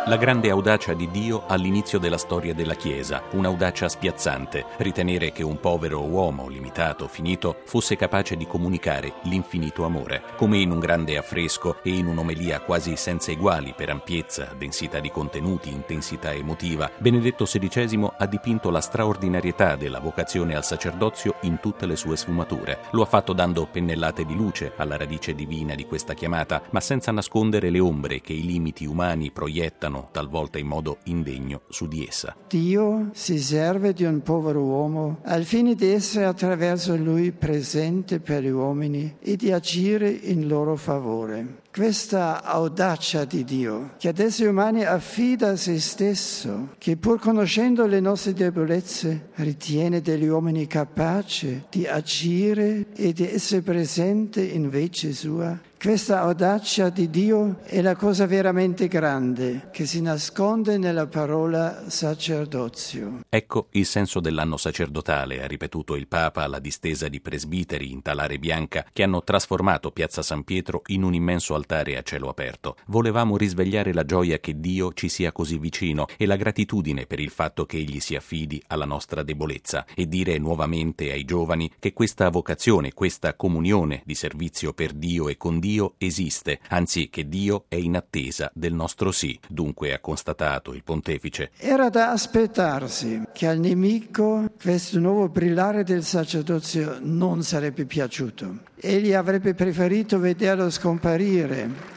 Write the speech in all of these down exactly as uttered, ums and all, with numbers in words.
La grande audacia di Dio all'inizio della storia della Chiesa, un'audacia spiazzante, ritenere che un povero uomo limitato, finito, fosse capace di comunicare l'infinito amore. Come in un grande affresco e in un'omelia quasi senza eguali per ampiezza, densità di contenuti, intensità emotiva, Benedetto sedicesimo ha dipinto la straordinarietà della vocazione al sacerdozio in tutte le sue sfumature. Lo ha fatto dando pennellate di luce alla radice divina di questa chiamata, ma senza nascondere le ombre che i limiti umani proiettano talvolta in modo indegno su di essa. Dio si serve di un povero uomo al fine di essere attraverso lui presente per gli uomini e di agire in loro favore. Questa audacia di Dio, che ad esseri umani affida a se stesso, che pur conoscendo le nostre debolezze, ritiene degli uomini capaci di agire e di essere presente in vece sua, questa audacia di Dio è la cosa veramente grande che si nasconde nella parola sacerdozio. Ecco il senso dell'anno sacerdotale, ha ripetuto il Papa alla distesa di presbiteri in talare bianca che hanno trasformato Piazza San Pietro in un immenso altare a cielo aperto. Volevamo risvegliare la gioia che Dio ci sia così vicino e la gratitudine per il fatto che Egli si affidi alla nostra debolezza e dire nuovamente ai giovani che questa vocazione, questa comunione di servizio per Dio e con Dio esiste, anzi che Dio è in attesa del nostro sì. Dunque, ha constatato il pontefice, era da aspettarsi che al nemico questo nuovo brillare del sacerdozio non sarebbe piaciuto. Egli avrebbe preferito vederlo scomparire,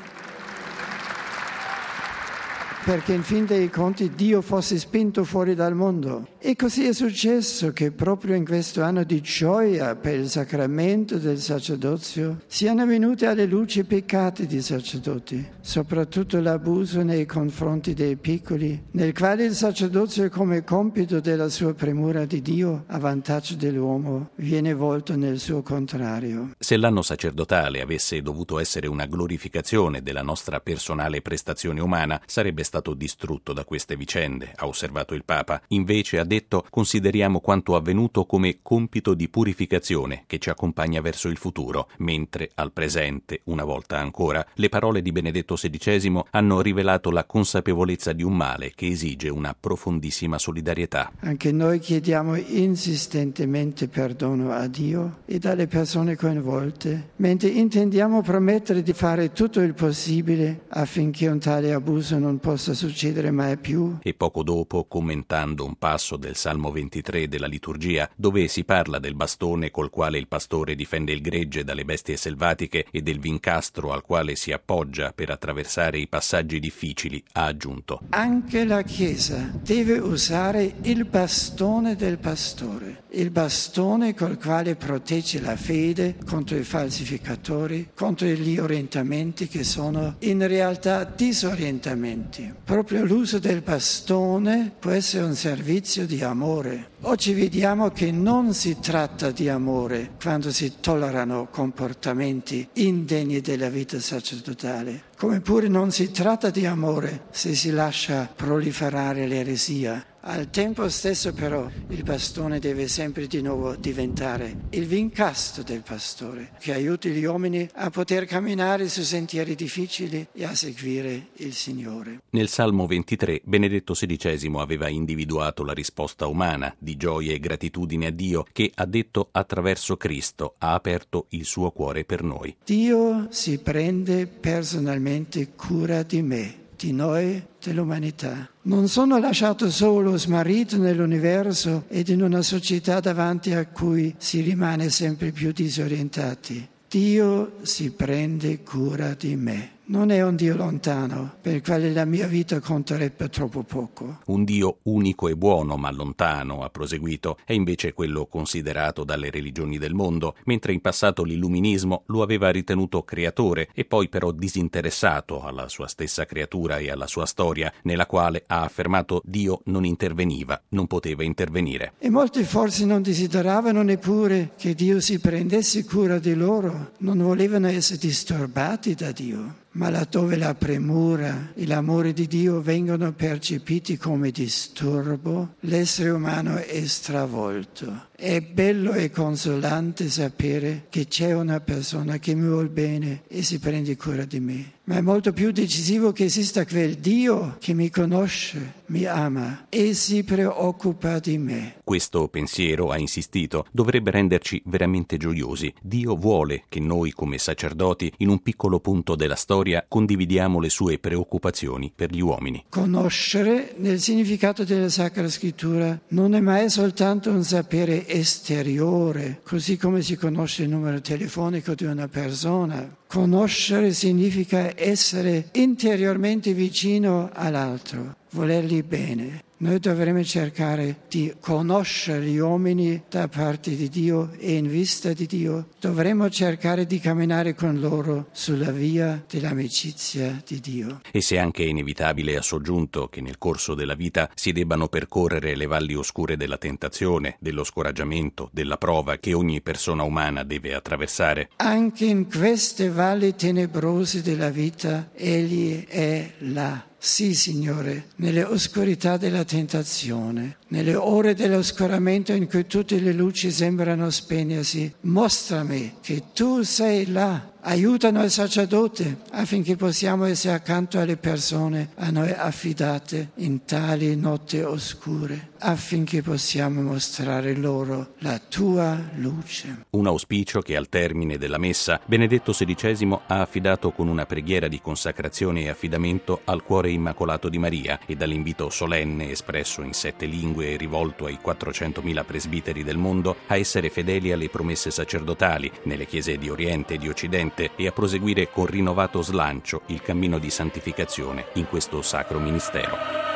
perché in fin dei conti Dio fosse spinto fuori dal mondo. E così è successo che proprio in questo anno di gioia per il sacramento del sacerdozio siano venuti alle luci i peccati dei sacerdoti, soprattutto l'abuso nei confronti dei piccoli, nel quale il sacerdozio come compito della sua premura di Dio a vantaggio dell'uomo viene volto nel suo contrario. Se l'anno sacerdotale avesse dovuto essere una glorificazione della nostra personale prestazione umana, sarebbe stato stato distrutto da queste vicende, ha osservato il Papa. Invece, ha detto, consideriamo quanto avvenuto come compito di purificazione che ci accompagna verso il futuro, mentre al presente, una volta ancora, le parole di Benedetto sedicesimo hanno rivelato la consapevolezza di un male che esige una profondissima solidarietà. Anche noi chiediamo insistentemente perdono a Dio e alle persone coinvolte, mentre intendiamo promettere di fare tutto il possibile affinché un tale abuso non possa succedere mai più. E poco dopo, commentando un passo del Salmo ventitré della liturgia, dove si parla del bastone col quale il pastore difende il gregge dalle bestie selvatiche e del vincastro al quale si appoggia per attraversare i passaggi difficili, ha aggiunto: anche la Chiesa deve usare il bastone del pastore, il bastone col quale protegge la fede contro i falsificatori, contro gli orientamenti che sono in realtà disorientamenti. Proprio l'uso del bastone può essere un servizio di amore. Oggi vediamo che non si tratta di amore quando si tollerano comportamenti indegni della vita sacerdotale, come pure non si tratta di amore se si lascia proliferare l'eresia. Al tempo stesso però il bastone deve sempre di nuovo diventare il vincastro del pastore, che aiuti gli uomini a poter camminare su sentieri difficili e a seguire il Signore. Nel Salmo ventitré Benedetto sedicesimo aveva individuato la risposta umana di gioia e gratitudine a Dio che, ha detto, attraverso Cristo ha aperto il suo cuore per noi. Dio si prende personalmente cura di me, di noi, dell'umanità. Non sono lasciato solo, smarrito nell'universo ed in una società davanti a cui si rimane sempre più disorientati. Dio si prende cura di me. Non è un Dio lontano, per il quale la mia vita conterebbe troppo poco. Un Dio unico e buono, ma lontano, ha proseguito, è invece quello considerato dalle religioni del mondo, mentre in passato l'illuminismo lo aveva ritenuto creatore e poi però disinteressato alla sua stessa creatura e alla sua storia, nella quale ha affermato Dio non interveniva, non poteva intervenire. E molti forse non desideravano neppure che Dio si prendesse cura di loro, non volevano essere disturbati da Dio. ma laddove la premura e l'amore di Dio vengono percepiti come disturbo, l'essere umano è stravolto. È bello e consolante sapere che c'è una persona che mi vuol bene e si prende cura di me. Ma è molto più decisivo che esista quel Dio che mi conosce, mi ama e si preoccupa di me. Questo pensiero, ha insistito, dovrebbe renderci veramente gioiosi. Dio vuole che noi, come sacerdoti, in un piccolo punto della storia, condividiamo le sue preoccupazioni per gli uomini. Conoscere, nel significato della Sacra Scrittura, non è mai soltanto un sapere esteriore, così come si conosce il numero telefonico di una persona. Conoscere significa essere interiormente vicino all'altro, volergli bene. Noi dovremmo cercare di conoscere gli uomini da parte di Dio e in vista di Dio dovremmo cercare di camminare con loro sulla via dell'amicizia di Dio. E se anche è inevitabile, ha soggiunto, che nel corso della vita si debbano percorrere le valli oscure della tentazione, dello scoraggiamento, della prova che ogni persona umana deve attraversare. Anche in queste valli tenebrose della vita Egli è là. Sì, Signore, nelle oscurità della tentazione, nelle ore dell'oscuramento in cui tutte le luci sembrano spegnersi, mostrami che Tu sei là. Aiuta noi sacerdote affinché possiamo essere accanto alle persone a noi affidate in tali notti oscure, affinché possiamo mostrare loro la Tua luce. Un auspicio che al termine della messa Benedetto sedicesimo ha affidato con una preghiera di consacrazione e affidamento al cuore immacolato di Maria e dall'invito solenne espresso in sette lingue e rivolto ai quattrocentomila presbiteri del mondo a essere fedeli alle promesse sacerdotali nelle chiese di Oriente e di Occidente e a proseguire con rinnovato slancio il cammino di santificazione in questo sacro ministero.